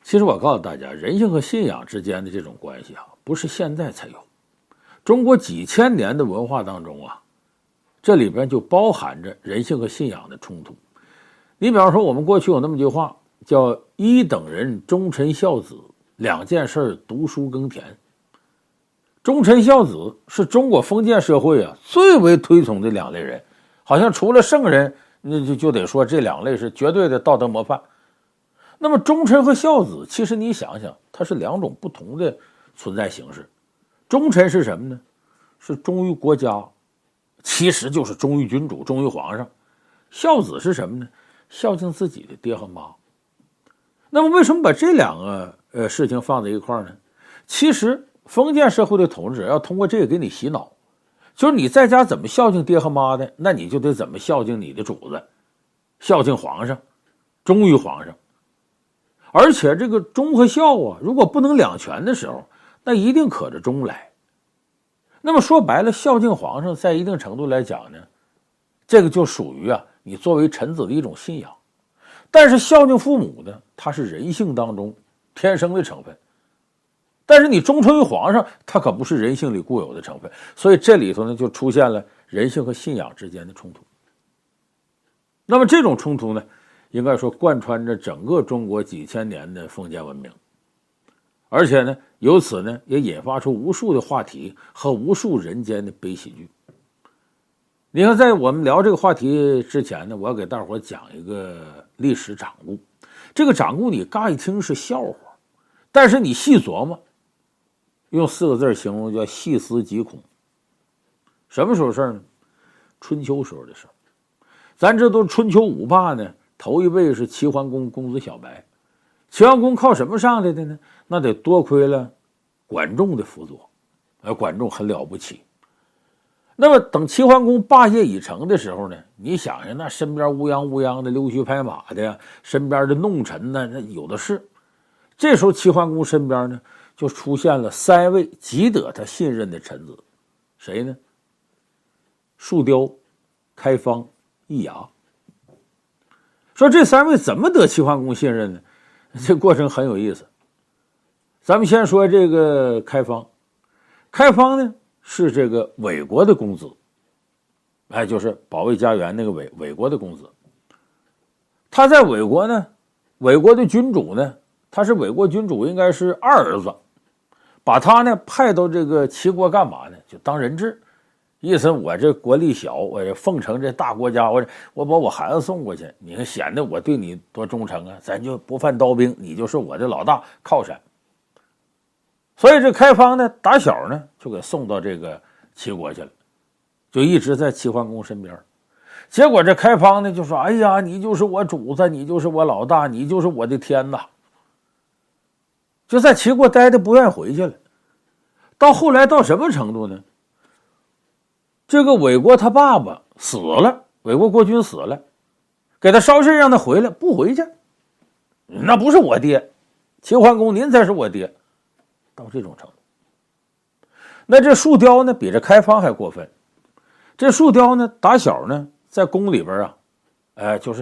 其实我告诉大家，人性和信仰之间的这种关系不是现在才有，中国几千年的文化当中这里边就包含着人性和信仰的冲突。你比方说，我们过去有那么句话叫“一等人忠臣孝子，两件事读书耕田”。忠臣孝子是中国封建社会最为推崇的两类人，好像除了圣人，那就得说这两类是绝对的道德模范。那么忠臣和孝子，其实你想想，它是两种不同的存在形式。忠臣是什么呢？是忠于国家，其实就是忠于君主，忠于皇上。孝子是什么呢？孝敬自己的爹和妈。那么为什么把这两个事情放在一块儿呢？其实封建社会的统治要通过这个给你洗脑，就是你在家怎么孝敬爹和妈的，那你就得怎么孝敬你的主子，孝敬皇上，忠于皇上。而且这个忠和孝如果不能两全的时候，那一定可着忠来。那么说白了，孝敬皇上在一定程度来讲呢，这个就属于你作为臣子的一种信仰。但是孝敬父母呢，它是人性当中天生的成分。但是你忠诚于皇上，它可不是人性里固有的成分。所以这里头呢，就出现了人性和信仰之间的冲突。那么这种冲突呢，应该说贯穿着整个中国几千年的封建文明，而且呢，由此呢也引发出无数的话题和无数人间的悲喜剧。你看，在我们聊这个话题之前呢，我要给大伙讲一个历史掌故。这个掌故你乍一听是笑话，但是你细琢磨，用4个字形容叫细思极恐。什么时候事呢？春秋时候的事。咱这都是春秋五霸呢，头一位是齐桓公公子小白。齐桓公靠什么上来的呢？那得多亏了管仲的辅佐，管仲很了不起。那么等齐桓公霸业已成的时候呢，你想想，那身边乌泱的溜须拍马的呀，身边的弄臣呢，那有的是。这时候齐桓公身边呢，就出现了3位极得他信任的臣子。谁呢？树雕、开方、易牙。说这3位怎么得齐桓公信任呢？这过程很有意思。咱们先说这个开方。开方呢是这个韦国的公子，就是保卫家园那个韦国的公子。他在韦国呢，韦国的君主呢，他是韦国君主应该是2儿子，把他呢派到这个齐国干嘛呢？就当人质。意思我这国力小，我这奉承这大国家，我把我孩子送过去，你看显得我对你多忠诚啊，咱就不犯刀兵，你就是我的老大靠山。所以这开方呢，打小呢就给送到这个齐国去了，就一直在齐桓公身边。结果这开方呢就说：“哎呀，你就是我主子，你就是我老大，你就是我的天哪！”就在齐国待的不愿意回去了。到后来到什么程度呢？这个韦国他爸爸死了，韦国国君死了，给他捎信让他回来，不回去。那不是我爹，齐桓公您才是我爹。到这种程度。那这树雕呢比这开方还过分。这树雕呢打小呢在宫里边就是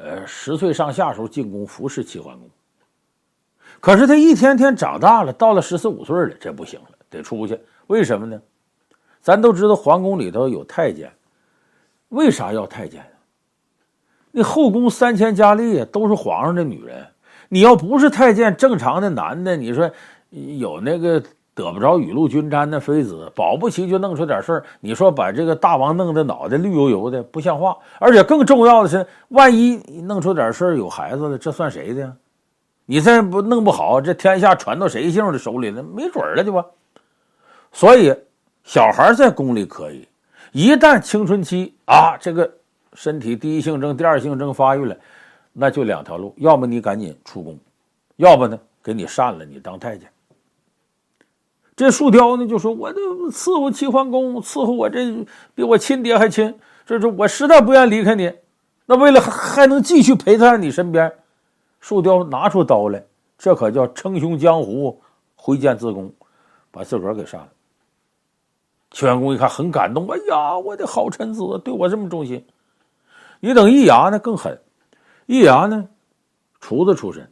10岁上下时候进宫服侍齐桓公。可是他一天天长大了，到了14、15岁了，这不行了，得出去。为什么呢？咱都知道皇宫里头有太监，为啥要太监呢？你后宫3000佳丽都是皇上的女人，你要不是太监，正常的男的，你说有那个得不着雨露均沾的妃子，保不齐就弄出点事儿。你说把这个大王弄得脑袋绿油油的，不像话。而且更重要的是，万一弄出点事儿有孩子了，这算谁的呀？你再不弄不好，这天下传到谁姓的手里呢？没准了就吧。所以小孩在宫里可以，一旦青春期这个身体第一性征、第二性征发育了，那就2条路，要么你赶紧出宫，要不呢给你删了，你当太监。这树雕呢就说：“我都伺候齐桓公，伺候我这比我亲爹还亲，这我实在不愿离开你。那为了还能继续陪在你身边，树雕拿出刀来，这可叫称雄江湖，挥剑自宫，把自个儿给杀了。”齐桓公一看很感动，哎呀，我的好臣子对我这么忠心。你等易牙呢更狠，易牙呢厨子出身，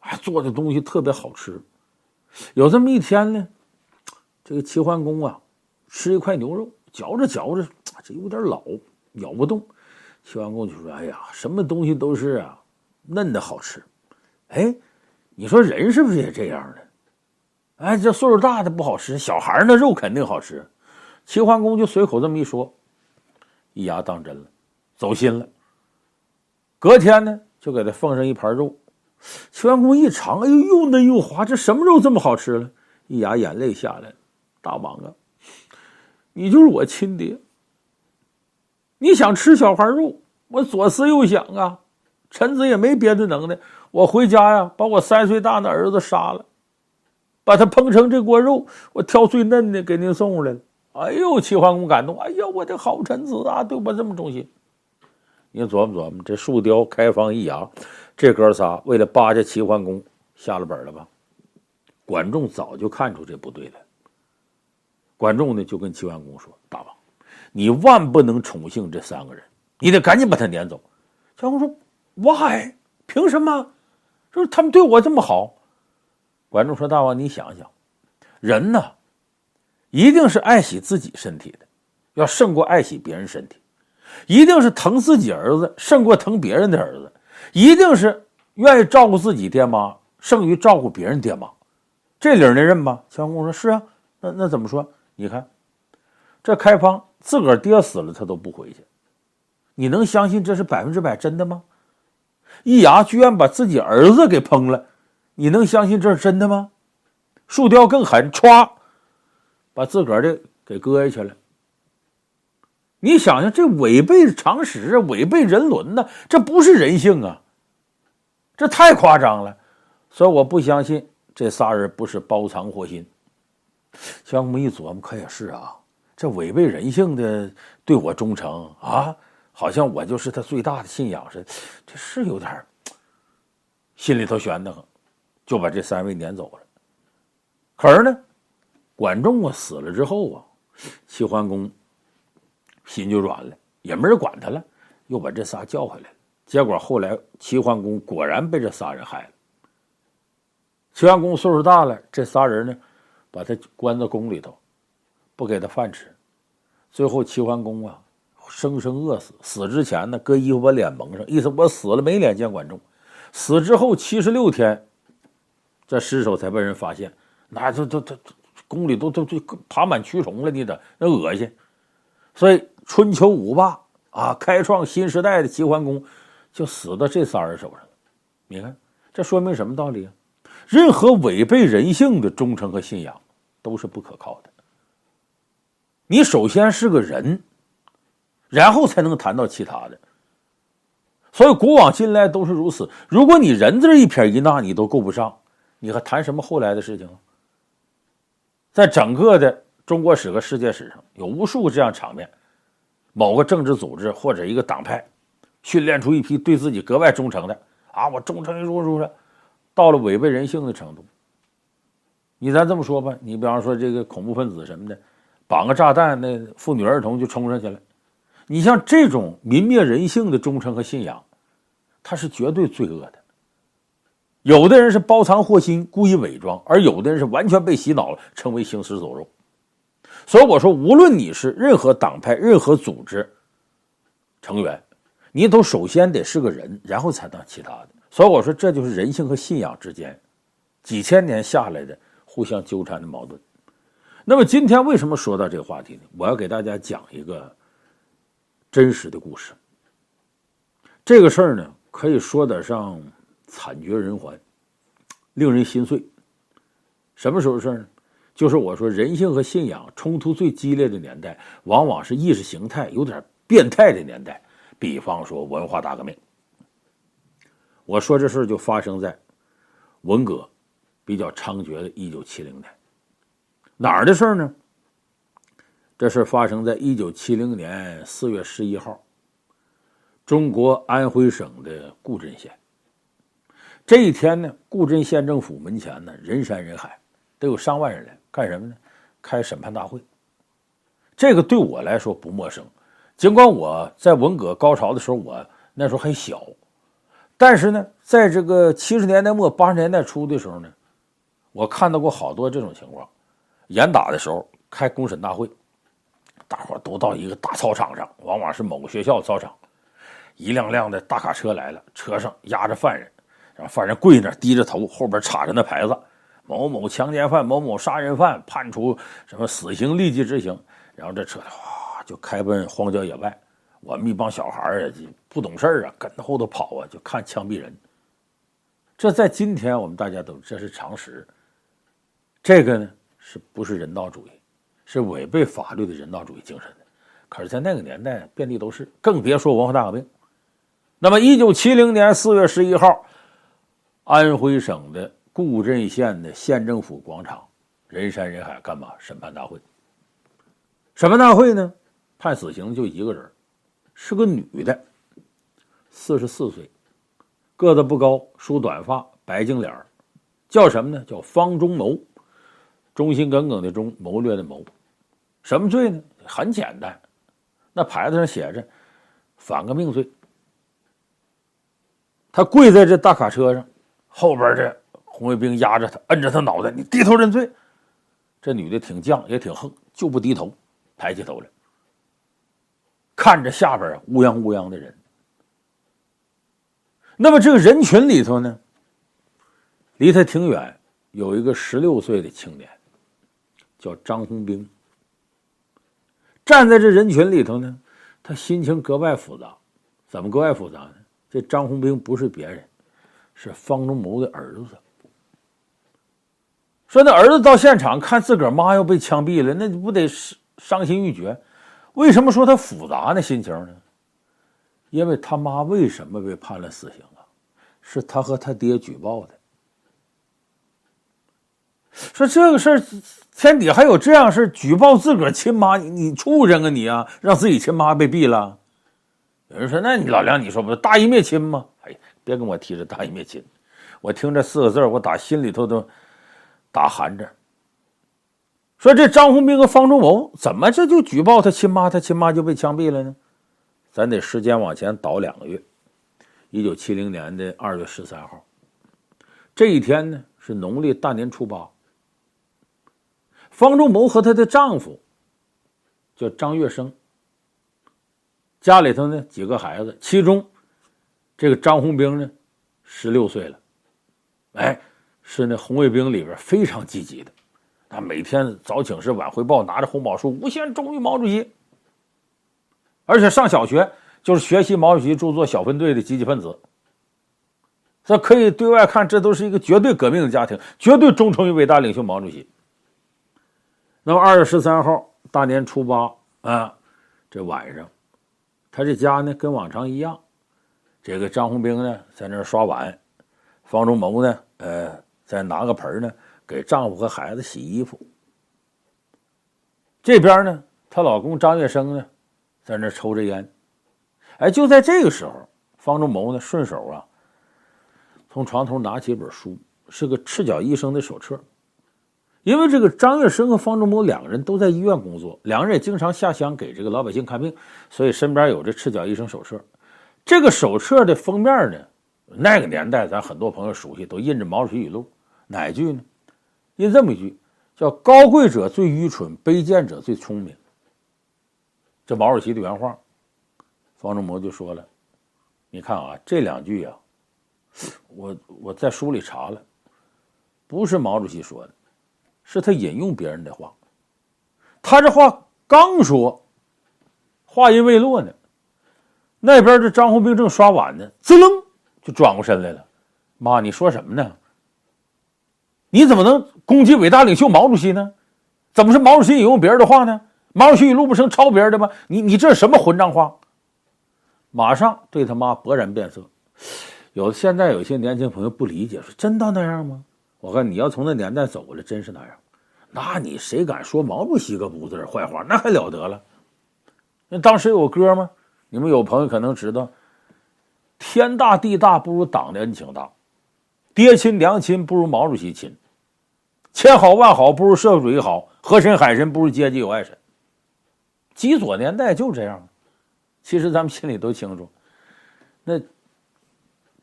做的东西特别好吃。有这么一天呢，这个齐桓公啊，吃一块牛肉，嚼着嚼着，这有点老，咬不动。齐桓公就说：“哎呀，什么东西都是啊，嫩的好吃。哎，你说人是不是也这样的？哎，这岁数大的不好吃，小孩那肉肯定好吃。”齐桓公就随口这么一说，易牙当真了，走心了。隔天呢，就给他奉上一盘肉。齐桓公一尝，哎呦，又嫩又滑，这什么肉这么好吃了？易牙眼泪下来了：“大王啊，你就是我亲爹。你想吃小孩肉，我左思右想啊，臣子也没别的能耐，我回家呀，把我3岁大的儿子杀了，把他烹成这锅肉，我挑最嫩的给您送过来了。”哎呦，齐桓公感动，哎呀，我的好臣子啊，对我这么忠心。你琢磨琢磨，这树雕、开方、易牙，这哥仨为了巴结齐桓公下了本了吧？管仲早就看出这不对了。管仲呢就跟齐桓公说：“大王，你万不能宠幸这3个人，你得赶紧把他撵走。”齐桓公说 ：“Why？ 凭什么？就是他们对我这么好。”管仲说：“大王，你想想，人呢，一定是爱惜自己身体的，要胜过爱惜别人身体。一定是疼自己儿子胜过疼别人的儿子，一定是愿意照顾自己爹妈胜于照顾别人爹妈。这理儿能认吗？”齐桓公说：“是啊，那怎么说？你看，这开方自个儿爹死了他都不回去，你能相信这是100%真的吗？易牙居然把自己儿子给烹了，你能相信这是真的吗？树雕更狠，歘，把自个儿的给割下去了。你想想，这违背常识，违背人伦呢，这不是人性啊，这太夸张了。所以我不相信这仨人不是包藏祸心。”齐桓公一琢磨，可也是啊，这违背人性的对我忠诚啊，好像我就是他最大的信仰似的，这是有点心里头悬得很，就把这3位撵走了。可是呢，管仲啊死了之后啊，齐桓公心就软了，也没人管他了，又把这仨叫回来了。结果后来齐桓公果然被这仨人害了。齐桓公岁数大了，这仨人呢把他关到宫里头，不给他饭吃。最后齐桓公啊生生饿死，死之前呢搁衣服把脸蒙上，意思我死了没脸见管仲。死之后76天，这尸首才被人发现，那都宫里都爬满蛆虫了，你的那恶心。所以春秋5霸啊，开创新时代的齐桓公就死到这仨人手上了。你看这说明什么道理啊？任何违背人性的忠诚和信仰都是不可靠的。你首先是个人，然后才能谈到其他的。所以古往今来都是如此，如果你人字一撇一捺你都够不上，你还谈什么后来的事情啊？在整个的中国史和世界史上有无数这样场面，某个政治组织或者一个党派训练出一批对自己格外忠诚的啊，我忠诚如的，到了违背人性的程度。你咱这么说吧，你比方说这个恐怖分子什么的，绑个炸弹，那妇女儿童就冲上去了。你像这种泯灭人性的忠诚和信仰，它是绝对罪恶的。有的人是包藏祸心，故意伪装，而有的人是完全被洗脑了，成为行尸走肉。所以我说，无论你是任何党派、任何组织成员，你都首先得是个人，然后才当其他的。所以我说，这就是人性和信仰之间几千年下来的互相纠缠的矛盾。那么今天为什么说到这个话题呢？我要给大家讲一个真实的故事。这个事儿呢，可以说得上惨绝人寰，令人心碎。什么时候事儿呢？就是我说人性和信仰冲突最激烈的年代，往往是意识形态有点变态的年代。比方说文化大革命。我说这事儿就发生在文革比较猖獗的1970年。哪儿的事儿呢？这事发生在1970年4月11号，中国安徽省的固镇县。这一天呢，固镇县政府门前呢人山人海，得有上万人来干什么呢？开审判大会。这个对我来说不陌生，尽管我在文革高潮的时候，我那时候还小， 但是呢，在这个70年代末80年代初的时候呢，我看到过好多这种情况。严打的时候开公审大会，大伙都到一个大操场上，往往是某个学校操场，一辆辆的大卡车来了，车上压着犯人，然后犯人跪那低着头，后边插着那牌子，某某强奸犯、某某杀人犯判处什么死刑立即执行，然后这车就开奔荒郊野外。我们一帮小孩啊，不懂事啊，跟着后头跑啊，就看枪毙人。这在今天我们大家都这是常识。这个呢，是不是人道主义？是违背法律的人道主义精神的。可是，在那个年代，遍地都是，更别说文化大革命。那么，1970年4月11号，安徽省的固镇县的县政府广场，人山人海，干嘛？审判大会。审判大会呢，判死刑就一个人，是个女的，44岁，个子不高，梳短发，白净脸，叫什么呢？叫方中谋，忠心耿耿的忠，谋略的谋。什么罪呢？很简单，那牌子上写着反革命罪。他跪在这大卡车上，后边这红卫兵压着他，摁着他脑袋，你低头认罪。这女的挺犟也挺横，就不低头，抬起头来，看着下边乌泱乌泱的人。那么这个人群里头呢，离他挺远，有一个16岁的青年，叫张红兵。站在这人群里头呢，他心情格外复杂。怎么格外复杂呢？这张红兵不是别人，是方中谋的儿子。说那儿子到现场看自个儿妈要被枪毙了，那不得伤心欲绝？为什么说他复杂呢？心情呢？因为他妈为什么被判了死刑啊？是他和他爹举报的。说这个事儿，天底还有这样事，举报自个儿亲妈，你畜生啊你啊，让自己亲妈被毙了。有人说，那你老梁，你说不是大义灭亲吗？哎，别跟我提这大义灭亲，我听这4个字，我打心里头都打寒颤。说这张红兵和方中谋怎么这就举报他亲妈，他亲妈就被枪毙了呢？咱得时间往前倒2个月，1970年的2月13号，这一天呢是农历大年初8。方中谋和她的丈夫叫张月生，家里头呢几个孩子，其中这个张红兵呢16岁了，哎，是那红卫兵里边非常积极的，他每天早请示晚汇报，拿着红宝书无限忠于毛主席，而且上小学就是学习毛主席著作小分队的积极分子。这可以对外看，这都是一个绝对革命的家庭，绝对忠诚于伟大领袖毛主席。那么2月13号大年初8啊，这晚上他这家呢跟往常一样，这个张红兵呢在那儿刷碗，方中谋呢再拿个盆呢给丈夫和孩子洗衣服。这边呢她老公张月生呢在那儿抽着烟。哎，就在这个时候，方中谋呢顺手啊从床头拿起一本书，是个赤脚医生的手册。因为这个张月生和方中谋2个人都在医院工作，2人也经常下乡给这个老百姓看病，所以身边有这赤脚医生手册。这个手册的封面呢，那个年代咱很多朋友熟悉，都印着毛主席语录。哪一句呢？印这么一句，叫高贵者最愚蠢，卑贱者最聪明。这毛主席的原话。方中谋就说了，你看啊，这2句啊，我在书里查了，不是毛主席说的，是他引用别人的话。他这话刚说，话音未落呢，那边这张红兵正刷碗呢，滋楞就转过身来了。妈，你说什么呢？你怎么能攻击伟大领袖毛主席呢？怎么是毛主席引用别人的话呢？毛主席语录不成抄别人的吗？你这是什么混账话？马上对他妈勃然变色。现在有些年轻朋友不理解，说真到那样吗？我看你要从那年代走过来，真是那样。那你谁敢说毛主席个不字坏话，那还了得了。那当时有歌吗？你们有朋友可能知道，天大地大不如党的恩情大，爹亲娘亲不如毛主席亲，千好万好不如社会主义好，河神海神不如阶级有爱神。极左年代就这样。其实咱们心里都清楚，那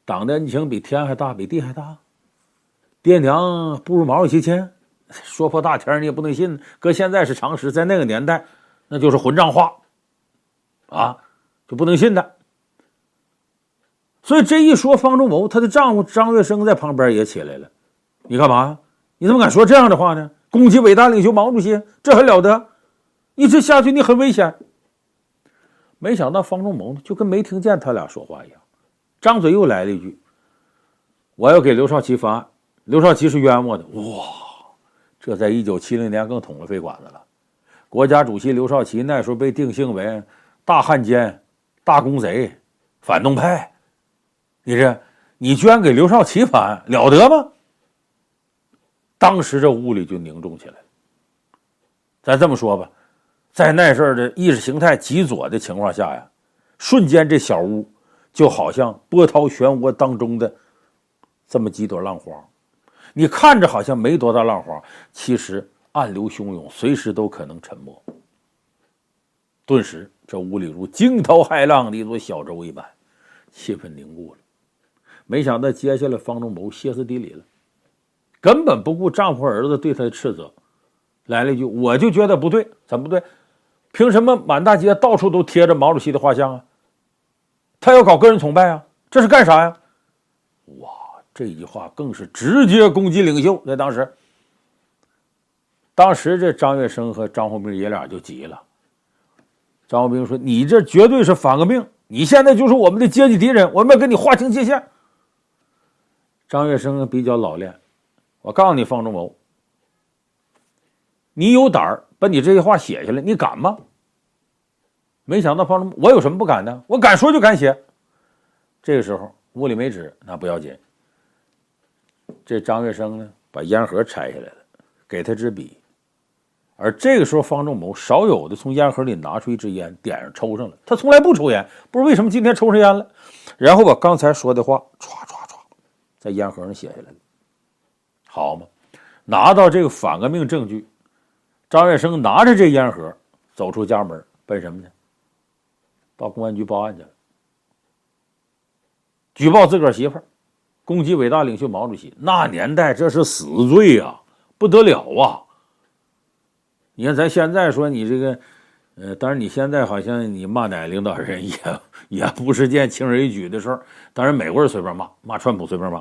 党的恩情比天还大，比地还大。爹娘不如毛主席亲，说破大天你也不能信。搁现在是常识，在那个年代那就是混账话啊，就不能信的。所以这一说，方仲谋他的丈夫张月生在旁边也起来了。你干嘛？你怎么敢说这样的话呢？攻击伟大领袖毛主席，这还了得？你这下去你很危险。没想到方仲谋就跟没听见他俩说话一样，张嘴又来了一句：我要给刘少奇翻案，刘少奇是冤枉的。哇，这在1970年更捅了肺管子了。国家主席刘少奇那时候被定性为大汉奸、大公贼、反动派，你居然给刘少奇翻案，了得吗？当时这屋里就凝重起来了。咱这么说吧，在那阵儿的意识形态极左的情况下呀，瞬间这小屋就好像波涛漩涡当中的这么几朵浪花，你看着好像没多大浪花，其实暗流汹涌，随时都可能沉没。顿时这屋里如惊涛骇浪的一座小舟一般，气氛凝固了。没想到接下来方仲谋歇斯底里了，根本不顾丈夫儿子对他的斥责，来了一句：我就觉得不对。怎么不对？凭什么满大街到处都贴着毛主席的画像啊？他要搞个人崇拜啊？这是干啥呀？哇，这句话更是直接攻击领袖。在当时这张月生和张宏兵爷俩就急了。张宏兵说：你这绝对是反革命，你现在就是我们的阶级敌人，我们要跟你划清界限。张月生比较老练，我告诉你方仲谋，你有胆儿把你这些话写下来，你敢吗？没想到方仲谋，我有什么不敢的？我敢说就敢写。这个时候屋里没纸，那不要紧。这张月生呢，把烟盒拆下来了，给他支笔。而这个时候方仲谋少有的从烟盒里拿出一支烟，点上抽上了。他从来不抽烟，不知道为什么今天抽上烟了。然后把刚才说的话唰唰唰在烟盒上写下来了。好嘛，拿到这个反革命证据，张月生拿着这烟盒走出家门，奔什么呢？到公安局报案去了，举报自个儿媳妇儿攻击伟大领袖毛主席。那年代这是死罪啊，不得了啊！你看咱现在说你这个当然你现在好像你骂哪领导人也不是件轻而易举的事儿。当然美国人随便骂川普随便骂，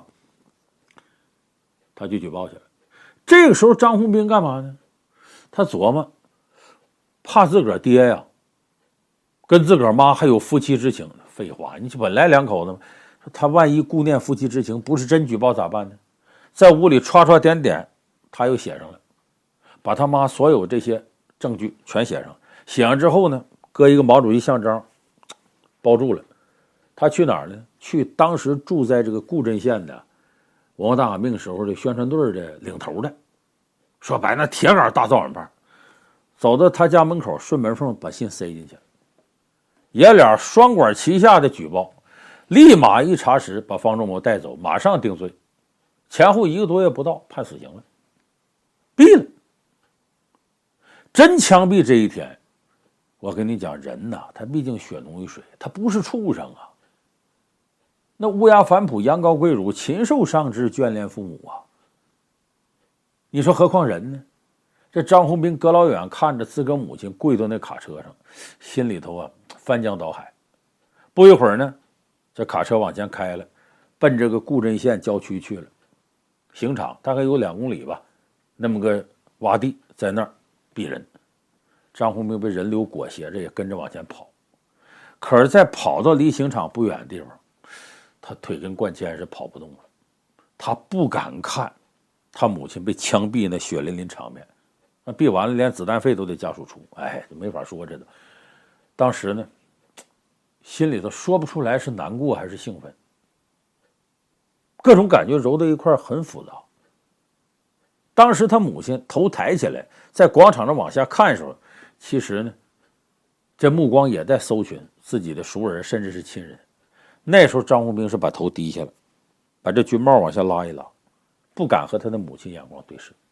他就举报去了。这个时候张宏兵干嘛呢？他琢磨，怕自个儿爹呀跟自个儿妈还有夫妻之情。废话，你本来两口子嘛，他万一顾念夫妻之情，不是真举报咋办呢？在屋里刷刷点点，他又写上了，把他妈所有这些证据全写上。写上之后呢，搁一个毛主席像章包住了。他去哪儿呢？去当时住在这个固镇县的文化大革命时候的宣传队的领头的，说白那铁杆大造反派，走到他家门口，顺门缝把信塞进去了。爷俩双管齐下的举报，立马一查实，把方仲谋带走，马上定罪，前后1个多月不到，判死刑了，毙了。真枪毙这一天，我跟你讲，人呐，他毕竟血浓于水，他不是畜生啊。那乌鸦反哺，羊羔跪乳，禽兽上志，眷恋父母啊。你说何况人呢？这张宏兵隔老远看着自个母亲跪到那卡车上，心里头啊翻江倒海。不一会儿呢，这卡车往前开了，奔这个固镇县郊区去了。刑场大概有2公里吧，那么个洼地，在那儿毙人。张宏兵被人流裹挟着也跟着往前跑，可是在跑到离刑场不远的地方，他腿跟灌铅是跑不动了。他不敢看他母亲被枪毙那血淋淋场面，那毙完了连子弹费都得家属出，没法说这个。当时呢，心里头说不出来是难过还是兴奋，各种感觉揉到一块很复杂。当时他母亲头抬起来在广场上往下看的时候，其实呢这目光也在搜寻自己的熟人甚至是亲人。那时候张宏兵是把头低下了，把这军帽往下拉一拉，不敢和他的母亲眼光对视。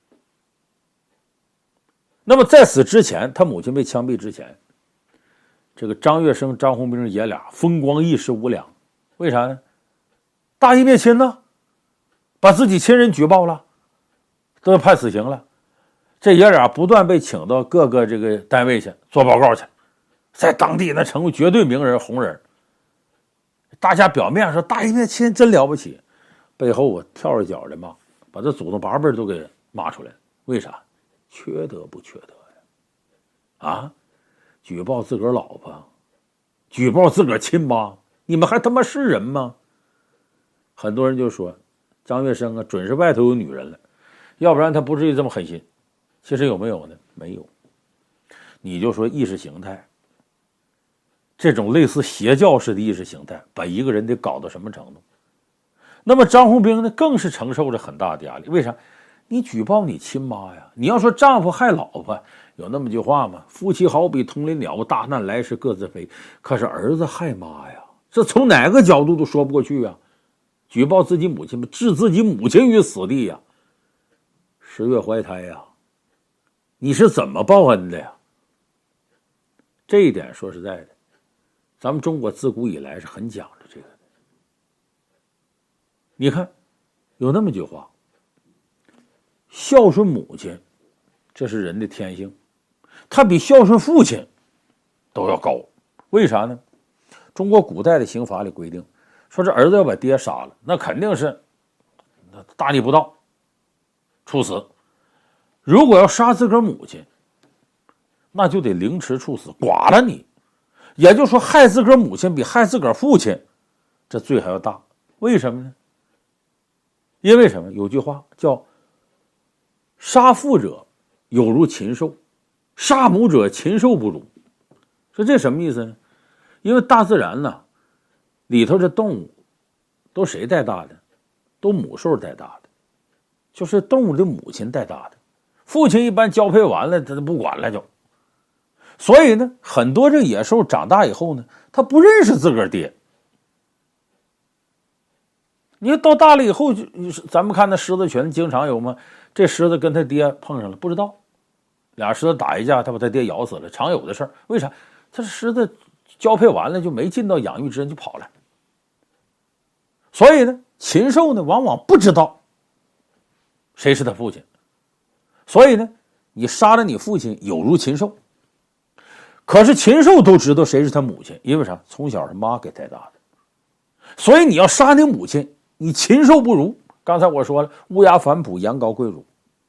那么在此之前，他母亲被枪毙之前，这个张月生、张宏兵爷俩风光一时无两。为啥呢？ 大义灭亲呢，把自己亲人举报了，都要判死刑了。这爷俩不断被请到各个这个单位去做报告去，在当地那成为绝对名人红人。大家表面上说大义灭亲真了不起，背后啊跳着脚的骂，把这祖宗八辈都给骂出来了。为啥？缺德不缺德呀？啊，举报自个儿老婆，举报自个儿亲妈，你们还他妈是人吗？很多人就说张月生啊，准是外头有女人了，要不然他不至于这么狠心。其实有没有呢？没有。你就说意识形态，这种类似邪教式的意识形态，把一个人得搞到什么程度？那么张宏兵呢，更是承受着很大的压力。为啥？你举报你亲妈呀！你要说丈夫害老婆，有那么句话吗？夫妻好比同林鸟，大难来时各自飞。可是儿子害妈呀，这从哪个角度都说不过去啊！举报自己母亲，置自己母亲于死地呀！10月怀胎呀！你是怎么报恩的呀？这一点说实在的，咱们中国自古以来是很讲究这个的。你看，有那么句话，孝顺母亲，这是人的天性，他比孝顺父亲都要高。为啥呢？中国古代的刑法里规定，说这儿子要把爹杀了，那肯定是大逆不道，处死。如果要杀自个儿母亲，那就得凌迟处死，剐了你。也就是说，害自个儿母亲比害自个儿父亲这罪还要大。为什么呢？因为什么？有句话叫杀父者有如禽兽，杀母者禽兽不如。说这什么意思呢？因为大自然呢里头这动物都谁带大的？都母兽带大的，就是动物的母亲带大的。父亲一般交配完了他就不管了就。所以呢，很多这野兽长大以后呢，他不认识自个儿爹。你到大了以后，咱们看那狮子群经常有吗？这狮子跟他爹碰上了，不知道，俩狮子打一架，他把他爹咬死了，常有的事儿。为啥？他狮子交配完了就没尽到养育之恩就跑了。所以呢，禽兽呢往往不知道谁是他父亲。所以呢，你杀了你父亲有如禽兽。可是禽兽都知道谁是他母亲，因为啥？从小是妈给带大的。所以你要杀你母亲，你禽兽不如。刚才我说了，乌鸦反哺，羊羔跪乳。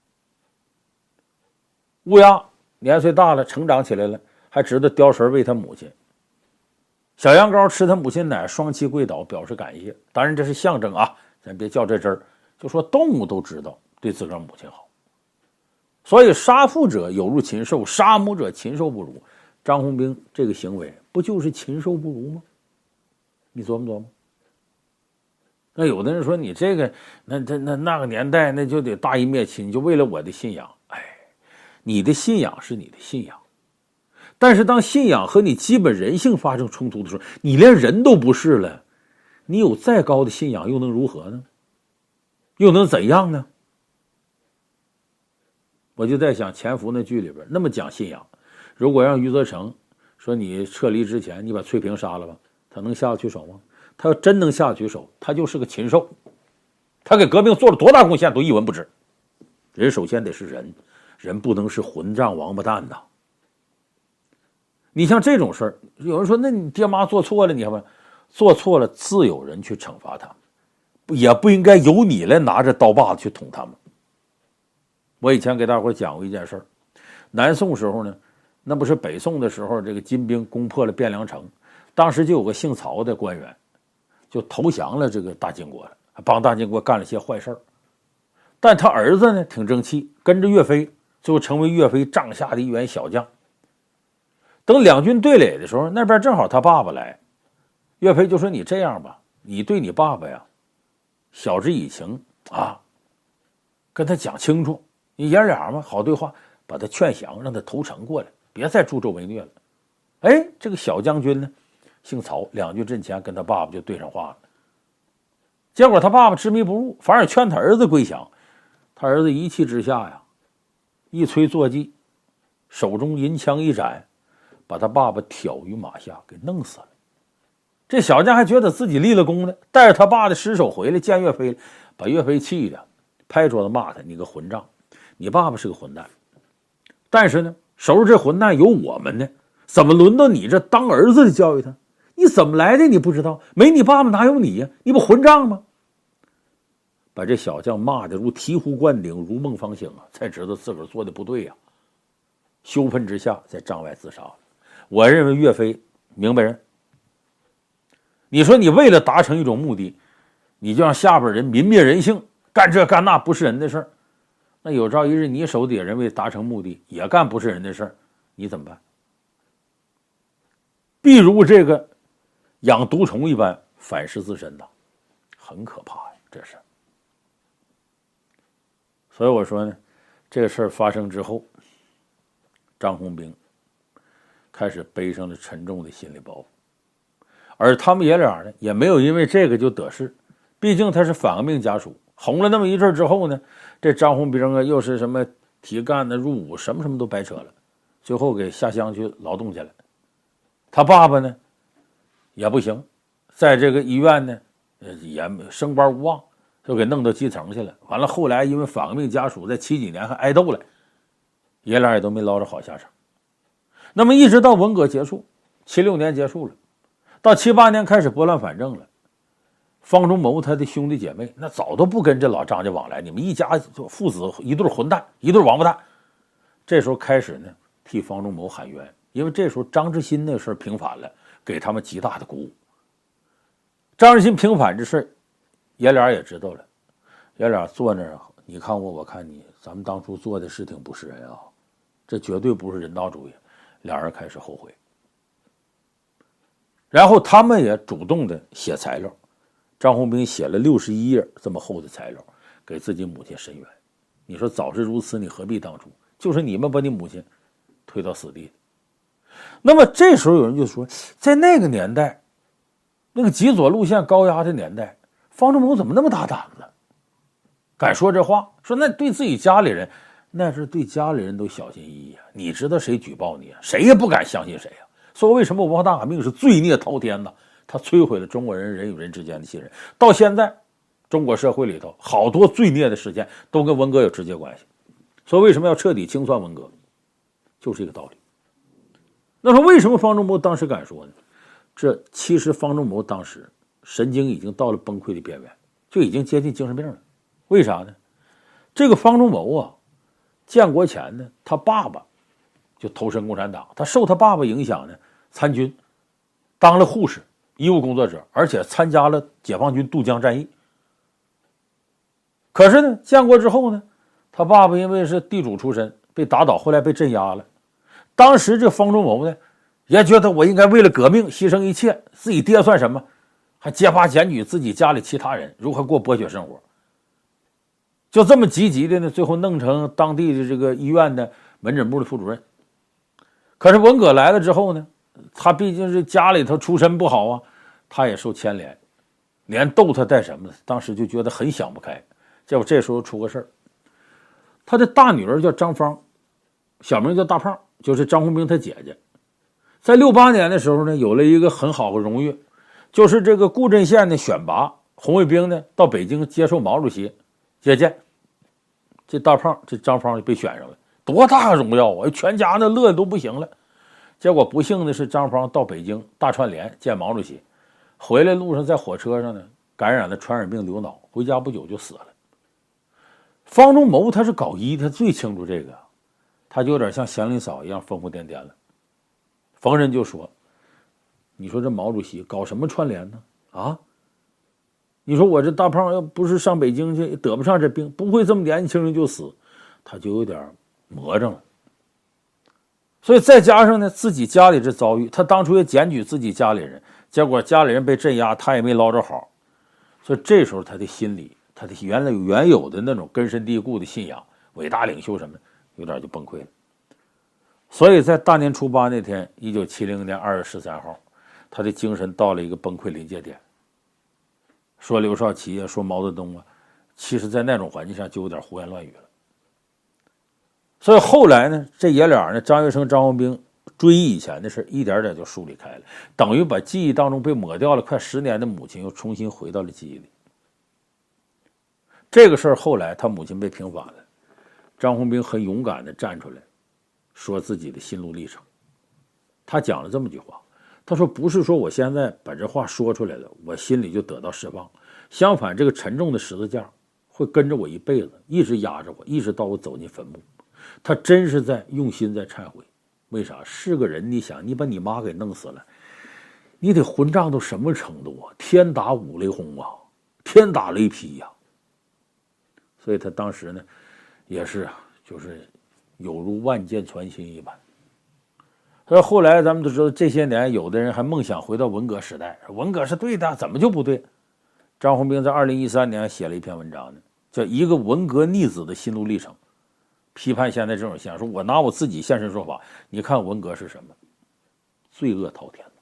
乌鸦年岁大了，成长起来了，还知道叼食喂他母亲。小羊羔吃他母亲奶，双膝跪倒表示感谢。当然这是象征啊，咱别较这真儿。就说动物都知道对自个儿母亲好。所以杀父者有如禽兽，杀母者禽兽不如。张宏兵这个行为不就是禽兽不如吗？你琢磨琢磨。那有的人说你这个那个年代那就得大义灭亲，就为了我的信仰。哎，你的信仰是你的信仰，但是当信仰和你基本人性发生冲突的时候，你连人都不是了，你有再高的信仰又能如何呢？又能怎样呢？我就在想《潜伏》那剧里边那么讲信仰，如果让余则成说你撤离之前你把翠萍杀了吧，他能下得去手吗？他要真能下得去手，他就是个禽兽，他给革命做了多大贡献都一文不值。人首先得是人，人不能是混账王八蛋呐。你像这种事儿，有人说那你爹妈做错了，你看吧，做错了自有人去惩罚他，也不应该由你来拿着刀把子去捅他们。我以前给大伙讲过一件事儿，南宋时候呢，那不是北宋的时候，这个金兵攻破了汴梁城，当时就有个姓曹的官员就投降了这个大金国了，还帮大金国干了些坏事儿。但他儿子呢挺争气，跟着岳飞，最后成为岳飞帐下的一员小将。等两军对垒的时候，那边正好他爸爸来，岳飞就说：“你这样吧，你对你爸爸呀，晓之以情啊，跟他讲清楚，你爷俩嘛好对话，把他劝降，让他投诚过来，别再助纣为虐了。”哎，这个小将军呢，姓曹，两军阵前跟他爸爸就对上话了。结果他爸爸执迷不悟，反而劝他儿子归降。他儿子一气之下呀，一催坐骑，手中银枪一斩，把他爸爸挑于马下给弄死了。 这小将还觉得自己立了功呢，带着他爸的尸首回来见岳飞，把岳飞气的拍桌子骂他：“你个混账！你爸爸是个混蛋，但是呢，收拾这混蛋有我们呢，怎么轮到你这当儿子的教育他？你怎么来的你不知道？没你爸爸哪有你呀？你不混账吗？”把这小将骂得如醍醐灌顶，如梦方醒啊，才知道自个儿做的不对呀。羞愤之下，在帐外自杀了。我认为岳飞明白人。你说你为了达成一种目的，你就让下边人泯灭人性，干这干那不是人的事儿。那有朝一日你手底下人为达成目的也干不是人的事儿，你怎么办？必如这个养毒虫一般反噬自身的，很可怕呀，这是。所以我说呢，这个事儿发生之后，张宏兵开始背上了沉重的心理包袱，而他们爷俩呢，也没有因为这个就得势，毕竟他是反革命家属，红了那么一阵之后呢，这张宏兵啊，又是什么提干的入伍，什么都白扯了，最后给下乡去劳动去了。他爸爸呢，也不行，在这个医院呢，也升班无望，就给弄到基层去了。完了，后来因为反革命家属在70几年还挨斗了，爷俩也都没捞着好下场。那么一直到文革结束，76年结束了，到78年开始拨乱反正了。方中谋他的兄弟姐妹那早都不跟这老张家往来，你们一家父子一对混蛋，一对王八蛋。这时候开始呢，替方中谋喊冤，因为这时候张之新那事儿平反了，给他们极大的鼓舞。张之新平反这事儿，爷俩也知道了，爷俩坐那儿，你看我，我看你，咱们当初做的是挺不是人啊，这绝对不是人道主义。俩人开始后悔，然后他们也主动的写材料。张宏兵写了61页这么厚的材料，给自己母亲申冤。你说早知如此，你何必当初？就是你们把你母亲推到死地。那么这时候有人就说，在那个年代，那个极左路线高压的年代，方中谋怎么那么大胆子，敢说这话？说那对自己家里人，那是对家里人都小心翼翼啊！你知道谁举报你啊？谁也不敢相信谁啊！所以为什么文化大革命是罪孽滔天呢？它摧毁了中国人人与人之间的信任。到现在，中国社会里头好多罪孽的事件都跟文革有直接关系。所以为什么要彻底清算文革？就是这个道理。那说为什么方中谋当时敢说呢？这其实方中谋当时神经已经到了崩溃的边缘，就已经接近精神病了。为啥呢？这个方中谋啊，建国前呢，他爸爸就投身共产党，他受他爸爸影响呢，参军，当了护士、医务工作者，而且参加了解放军渡江战役。可是呢，建国之后呢，他爸爸因为是地主出身，被打倒，后来被镇压了。当时这方中谋呢，也觉得我应该为了革命牺牲一切，自己爹算什么？还揭发检举自己家里其他人如何过剥削生活。就这么积极的呢，最后弄成当地的这个医院的门诊部的副主任。可是文革来了之后呢，他毕竟是家里头出身不好啊，他也受牵连，连逗他带什么的，当时就觉得很想不开。结果这时候出个事儿，他的大女儿叫张芳，小名叫大胖，就是张宏兵他姐姐。在68年的时候呢，有了一个很好的荣誉，就是这个固镇县的选拔红卫兵呢到北京接受毛主席接见。这大胖这张芳就被选上了，多大荣耀啊！全家那乐的都不行了。结果不幸的是，张芳到北京大串联见毛主席，回来路上在火车上呢感染了传染病流脑，回家不久就死了。方中谋他是搞医，他最清楚这个，他就有点像祥林嫂一样疯疯癫癫了。逢人就说：“你说这毛主席搞什么串联呢？啊？你说我这大胖要不是上北京去，得不上这病，不会这么年轻人就死。”他就有点魔怔了。所以再加上呢，自己家里这遭遇，他当初也检举自己家里人，结果家里人被镇压，他也没捞着好。所以这时候他的心理，他的原有的那种根深蒂固的信仰，伟大领袖什么，有点就崩溃了。所以在大年初八那天，1970年2月13号，他的精神到了一个崩溃临界点。说刘少奇啊，说毛泽东啊，其实在那种环境下就有点胡言乱语了。所以后来呢，这爷俩呢，张学成、张宏兵追忆以前的事，一点点就梳理开了，等于把记忆当中被抹掉了快10年的母亲又重新回到了记忆里。这个事儿后来他母亲被平反了，张宏兵很勇敢地站出来，说自己的心路历程。他讲了这么句话，他说：“不是说我现在把这话说出来了，我心里就得到释放。相反，这个沉重的十字架会跟着我一辈子，一直压着我，一直到我走进坟墓。”他真是在用心在忏悔。为啥？是个人，你想，你把你妈给弄死了，你得混账到什么程度啊？天打五雷轰啊，天打雷劈呀！所以他当时呢，也是就是有如万箭穿心一般。所以后来咱们都知道，这些年有的人还梦想回到文革时代，文革是对的，怎么就不对？张宏兵在2013年写了一篇文章呢，叫《一个文革逆子的心路历程》，批判现在这种现象，说我拿我自己现身说法，你看文革是什么？罪恶滔天。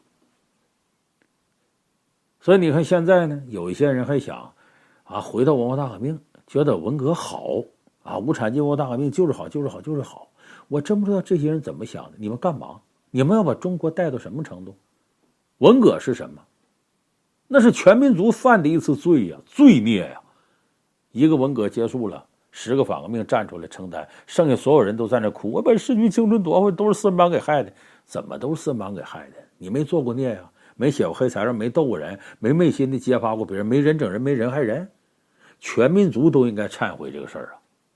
所以你看现在呢，有一些人还想啊，回到文化大革命，觉得文革好啊，无产阶级文化大革命就是好，就是好，就是好。我真不知道这些人怎么想的，你们干嘛？你们要把中国带到什么程度？文革是什么？那是全民族犯的一次罪呀，罪孽呀！一个文革结束了，10个反革命站出来承担，剩下所有人都在那哭，我把逝去青春夺回，都是四人帮给害的。怎么都是四人帮给害的？你没做过孽呀，没写过黑材料，没斗过人，没昧心的揭发过别人，没人整人，没人害人。全民族都应该忏悔这个事儿啊！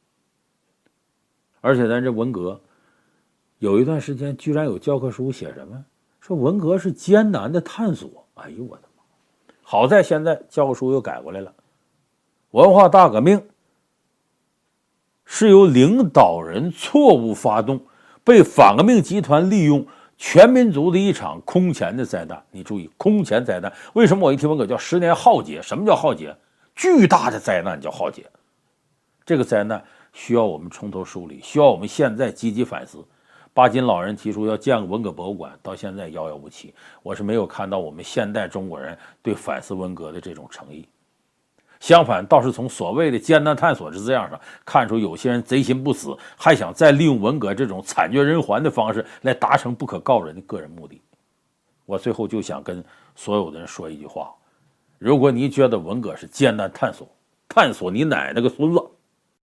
而且咱这文革有一段时间居然有教科书写什么，说文革是艰难的探索。哎呦我的妈！好在现在教科书又改过来了，文化大革命是由领导人错误发动，被反革命集团利用，全民族的一场空前的灾难。你注意，空前灾难。为什么我一提文革叫10年浩劫？什么叫浩劫？巨大的灾难叫浩劫。这个灾难需要我们从头梳理，需要我们现在积极反思。巴金老人提出要建个文革博物馆，到现在遥遥无期。我是没有看到我们现代中国人对反思文革的这种诚意。相反，倒是从所谓的艰难探索之字样上看出有些人贼心不死，还想再利用文革这种惨绝人寰的方式来达成不可告人的个人目的。我最后就想跟所有的人说一句话：如果你觉得文革是艰难探索，探索你奶奶个孙子！